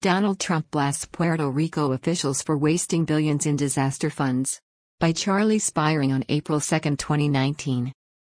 Donald Trump blasts Puerto Rico officials for wasting billions in disaster funds. By Charlie Spiring on April 2, 2019.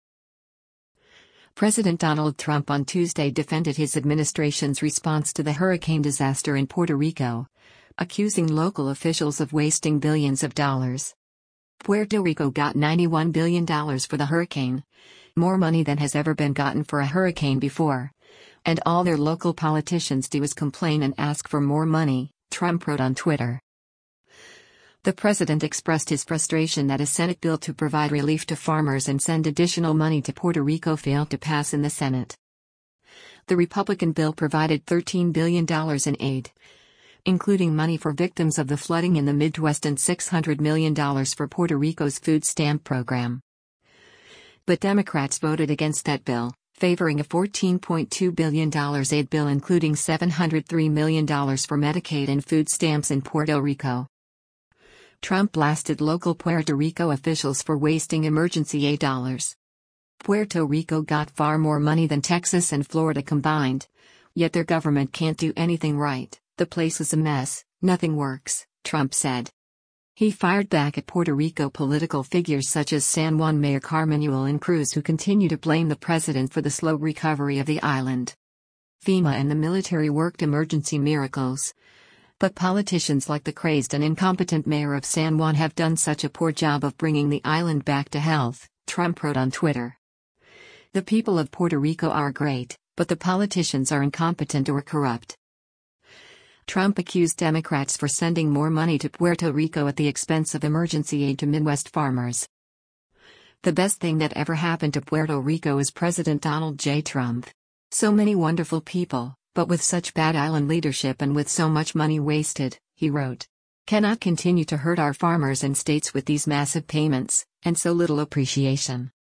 President Donald Trump on Tuesday defended his administration's response to the hurricane disaster in Puerto Rico, accusing local officials of wasting billions of dollars. Puerto Rico got $91 billion for the hurricane, more money than has ever been gotten for a hurricane before. And all their local politicians do is complain and ask for more money, Trump wrote on Twitter. The president expressed his frustration that a Senate bill to provide relief to farmers and send additional money to Puerto Rico failed to pass in the Senate. The Republican bill provided $13 billion in aid, including money for victims of the flooding in the Midwest and $600 million for Puerto Rico's food stamp program. But Democrats voted against that bill, favoring a $14.2 billion aid bill including $703 million for Medicaid and food stamps in Puerto Rico. Trump blasted local Puerto Rico officials for wasting emergency aid dollars. Puerto Rico got far more money than Texas and Florida combined, yet their government can't do anything right. The place is a mess, nothing works, Trump said. He fired back at Puerto Rico political figures such as San Juan Mayor Carmen Yulín Cruz, who continue to blame the president for the slow recovery of the island. FEMA and the military worked emergency miracles, but politicians like the crazed and incompetent mayor of San Juan have done such a poor job of bringing the island back to health, Trump wrote on Twitter. The people of Puerto Rico are great, but the politicians are incompetent or corrupt. Trump accused Democrats for sending more money to Puerto Rico at the expense of emergency aid to Midwest farmers. The best thing that ever happened to Puerto Rico is President Donald J. Trump. So many wonderful people, but with such bad island leadership and with so much money wasted, he wrote. Cannot continue to hurt our farmers and states with these massive payments, and so little appreciation.